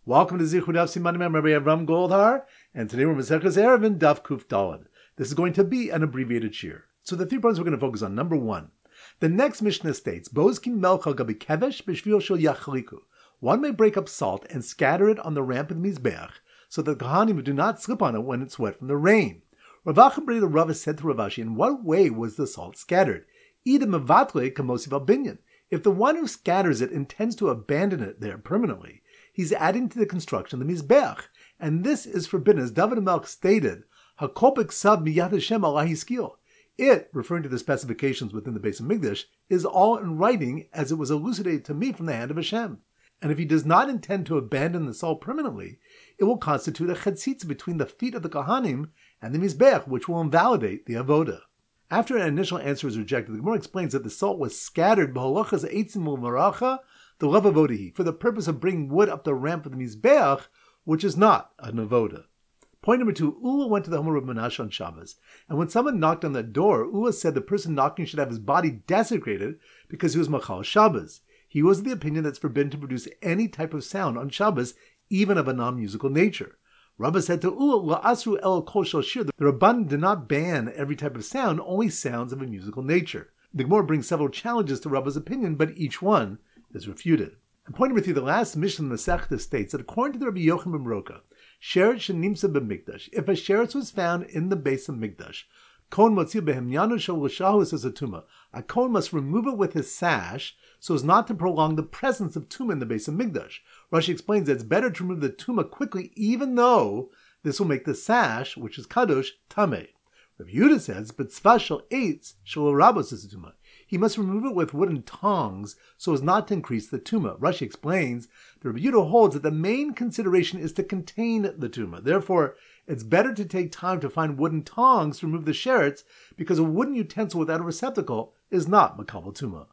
Welcome to Zichud Daf Simanim. I'm Rabbi Avram Goldhar, and today we're Maseches Eruvin Daf Kuf Daled. This is going to be an abbreviated shir. So the 3 points we're going to focus on. Number 1, the next Mishnah states, Bozkin melcha gabi kevesh b'shvil shel yachliku. One may break up salt and scatter it on the ramp of the Mizbeach, so that the Kohanim do not slip on it when it's wet from the rain. Rav Acha the Rava said to Rav Ashi, in what way was the salt scattered? Ida mevatle kamosiv al binyan. If the one who scatters it intends to abandon it there permanently, he's adding to the construction of the Mizbeach, and this is forbidden, as David HaMelech stated, HaKopik sab miyad Hashem ala hiskil. It, referring to the specifications within the Beis Hamikdash, is all in writing, as it was elucidated to me from the hand of Hashem. And if he does not intend to abandon the salt permanently, it will constitute a chetzitza between the feet of the Kohanim and the Mizbeach, which will invalidate the avoda. After an initial answer is rejected, the Gemara explains that the salt was scattered b'holachas eitzim u'maracha the lav avodahi, for the purpose of bringing wood up the ramp of the Mizbeach, which is not an avoda. Point number 2, Ula went to the home of Rav Menashe on Shabbos, and when someone knocked on the door, Ula said the person knocking should have his body desecrated because he was machal Shabbos. He was of the opinion that it's forbidden to produce any type of sound on Shabbos, even of a non-musical nature. Rabba said to Ula, La'asru el kol shel shir, the Rabban did not ban every type of sound, only sounds of a musical nature. The Gemara brings several challenges to Rabba's opinion, but each one is refuted. And point number 3, the last Mishnah in the Masechta states that according to the Rabbi Yochanan ben Roka, sheretz shenimsa b'mikdash, if a sheretz was found in the Beis Hamikdash, Kohen motzil behemyanu shel l'shahus as a tumah. A Kohen must remove it with his sash so as not to prolong the presence of tumah in the Beis Hamikdash. Rashi explains that it's better to remove the tumah quickly, even though this will make the sash, which is kadosh, tameh. Rav Yehuda says, but tzvah shel eitz shel rabos as a tumah. He must remove it with wooden tongs so as not to increase the tumah. Rashi explains that Rabbi Yehuda holds that the main consideration is to contain the tumah. Therefore, it's better to take time to find wooden tongs to remove the sheretz, because a wooden utensil without a receptacle is not makabel tumah.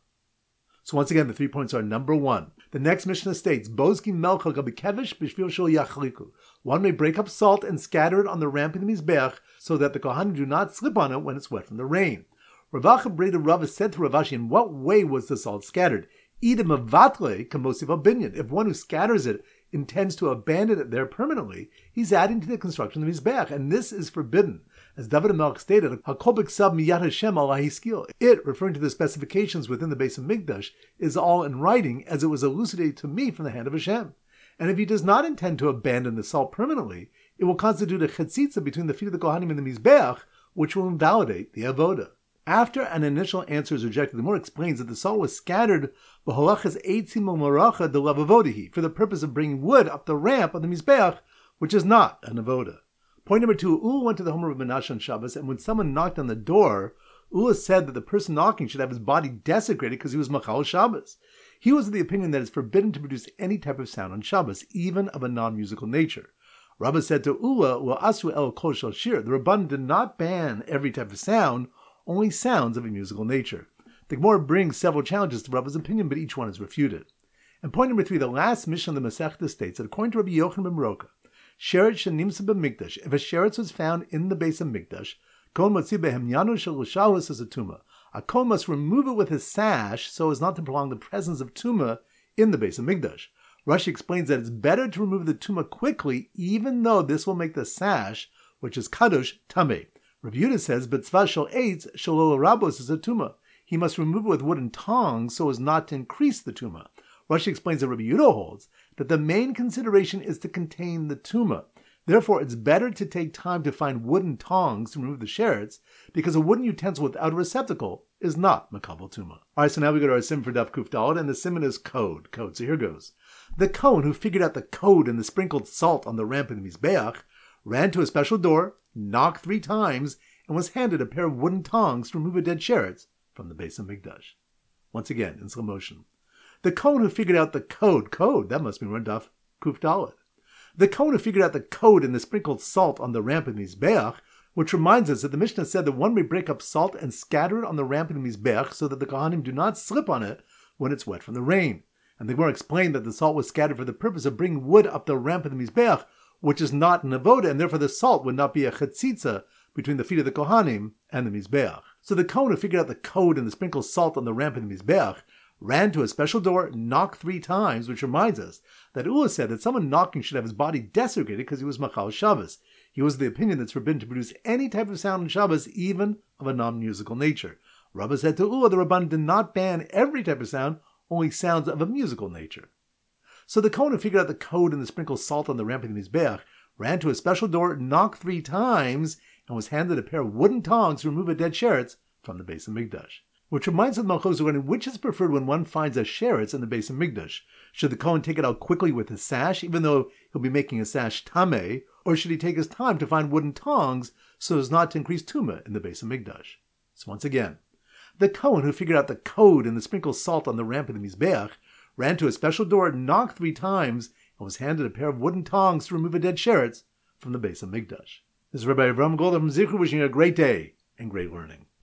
So once again, the 3 points are: number 1, the next Mishnah states, Bozkin melcha gabi kevesh b'shvil shel yachliku. One may break up salt and scatter it on the ramp in the Mizbeach, so that the Kohanim do not slip on it when it's wet from the rain. Rav Acha the Rava said to Rav Ashi, in what way was the salt scattered? Ida mevatle kamosiv al binyan. If one who scatters it intends to abandon it there permanently, he's adding to the construction of his Mizbeach, and this is forbidden. As David HaMelech stated, HaKol b'ksav miyad Hashem ala hiskil. It, referring to the specifications within the Beis Hamikdash, is all in writing, as it was elucidated to me from the hand of Hashem. And if he does not intend to abandon the salt permanently, it will constitute a chetzitza between the feet of the Kohanim and the Mizbeach, which will invalidate the avoda. After an initial answer is rejected, the Gemara explains that the salt was scattered b'holachas eitzim u'maracha de lav avodahi, for the purpose of bringing wood up the ramp of the Mizbeach, which is not an avoda. Point number 2, Ula went to the home of Rav Menashe on Shabbos, and when someone knocked on the door, Ula said that the person knocking should have his body desecrated because he was machal Shabbos. He was of the opinion that it's forbidden to produce any type of sound on Shabbos, even of a non-musical nature. Rabba said to Ula, La'asru el kol shel shir, the Rabban did not ban every type of sound, only sounds of a musical nature. The Gemara brings several challenges to Rabba's opinion, but each one is refuted. And point number 3, the last Mishnah of the Masechta states that according to Rabbi Yochanan ben Roka, sheretz shenimsa b'mikdash, if a sheretz was found in the Beis Hamikdash, Kohen motzil behemyanu shel l'shahus as a tumah. A Kohen must remove it with his sash so as not to prolong the presence of tumah in the Beis Hamikdash. Rashi explains that it's better to remove the tumah quickly, even though this will make the sash, which is kadosh, tameh. Rav Yehuda says, but tzvah shel eitz shel rabos is a tumah. He must remove it with wooden tongs so as not to increase the tumah. Rashi explains that Rabbi Yehuda holds that the main consideration is to contain the tumah. Therefore, it's better to take time to find wooden tongs to remove the sheretz, because a wooden utensil without a receptacle is not makabel tumah. Alright, so now we go to our sim for Daf Kuf Daled, and the simon is code. So here goes. The Kohen who figured out the code and the sprinkled salt on the ramp in the Mizbeach ran to a special door, knocked 3 times, and was handed a pair of wooden tongs to remove a dead sheretz from the Beis Hamikdash. Once again, in slow motion. The Kohen who figured out the code, that must be run Daf Kuf Daled. The Kohen who figured out the code and the sprinkled salt on the ramp in the Mizbeach, which reminds us that the Mishnah said that one may break up salt and scatter it on the ramp in the Mizbeach so that the Kohanim do not slip on it when it's wet from the rain. And the Gemara explained that the salt was scattered for the purpose of bringing wood up the ramp in the Mizbeach, which is not an avoda, and therefore the salt would not be a chetzitza between the feet of the Kohanim and the Mizbeach. So the Kohen who figured out the code and the sprinkled salt on the ramp in the Mizbeach ran to a special door, knocked 3 times, which reminds us that Ula said that someone knocking should have his body desecrated because he was Machal Shabbos. He was of the opinion that it's forbidden to produce any type of sound in Shabbos, even of a non-musical nature. Rabba said to Ula, the Rabban did not ban every type of sound, only sounds of a musical nature. So the Kohen who figured out the code and the sprinkle salt on the ramp of the Mizbeach ran to a special door, knocked 3 times, and was handed a pair of wooden tongs to remove a dead sheretz from the Beis HaMikdash. Which reminds us of Malchus regarding which is preferred when one finds a sheretz in the Beis HaMikdash. Should the Kohen take it out quickly with his sash, even though he'll be making a sash tameh, or should he take his time to find wooden tongs so as not to increase tumah in the Beis HaMikdash? So once again, the Kohen who figured out the code and the sprinkle salt on the ramp of the Mizbeach ran to a special door, knocked 3 times, and was handed a pair of wooden tongs to remove a dead sheretz from the Beis HaMikdash. This is Rabbi Avram Goldar from Zichru wishing you a great day and great learning.